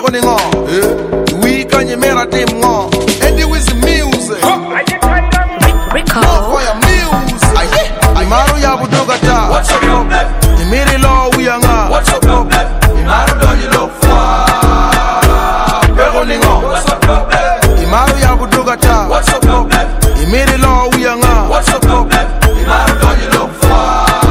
Pero ningo, we can you mera team ngo. And it was the music. Rico. For your music. Imaru ya budogata. What's your problem? Imiri lo uyanga. What's your problem? Imaru do you look for? Pero ningo. What's your problem? Imaru ya budogata. What's your problem? Imiri lo uyanga. What's your problem? Imaru do you look for?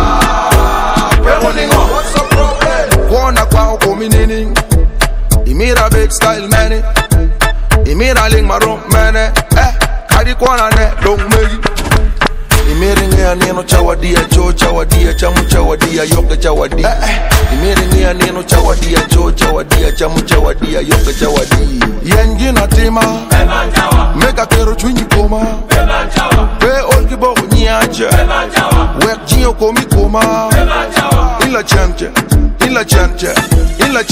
Pero ningo. What's your problem? Kwana kwa ukominini. Imira big style mani. Imira ling marum mane. Kadi kwana ne long megi. Imiri ngia neno chawadia cho chawadia chamu chawadia yoke chawadia. Imiri ngia neno chawadia cho chawadia chamu chawadia yoke chawadia. Yengi na tima. Mega kero chwinyi koma. Pe olki bo nyache. Wek jinyo komi koma. Ila chanche. Ila chanche. Ila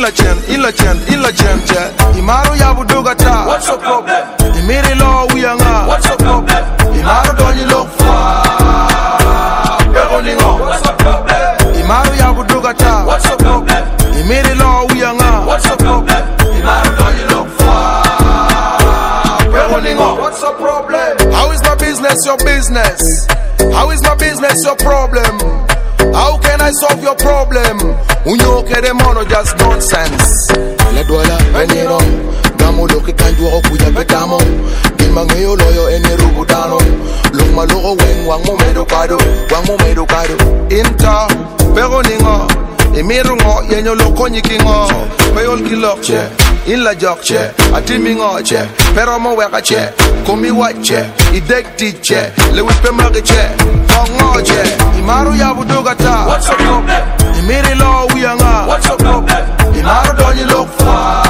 chanche. Imaru ya budogata. What's your problem? Imiri lo uyanga. What's your problem? Imaru do you look for? Pero ningo. What's your problem? Imaru ya budogata. What's your problem? Imiri lo uyanga. What's your problem? Imaru do you look for? Pero ningo. What's your problem? How is my business your business? How is my business your problem? How can I solve your problem? Unyo kere mono just nonsense. Le dola veneno. Gamo loke kanjwa okuya betamo. Mangeyo loyo ene rubudano. Long maloro wen wang mo medokado. Wang mo medokado. Inta pero ningo. Emiru ngo yenyo loko nyikingo. Payol kilok che. In la jok che. Atimi ngo che. Pero mo weka che. Komi wat che. Idek ti che. Le wispe mage che. Kongo che. Imaru ya budogata. What's your problem? Imiri lo uyanga. What's your problem? Imaru do you look for?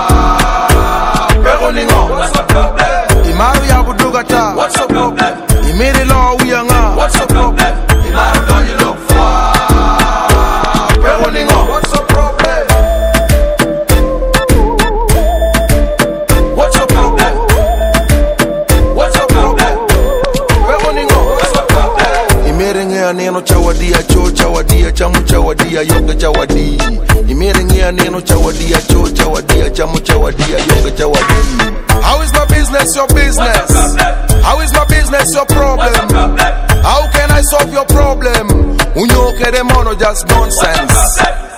Pero ningo. What's your problem? Imaru ya budogata. What's your problem? Imiri lo uyanga. What's your problem? Imaru do you look for? Pero ningo. What's your problem? What's your problem? What's your problem? Pero ningo. What's your problem? Imiri ngia neno chawadia cho chawadia chamu chawadia yoke chawadi. Imiri ngia neno chawadia cho chawadia chamu chawadia yoke chawadi. How is my business your business? How is my business your problem? How can I solve your problem? Unyo kere mono just nonsense.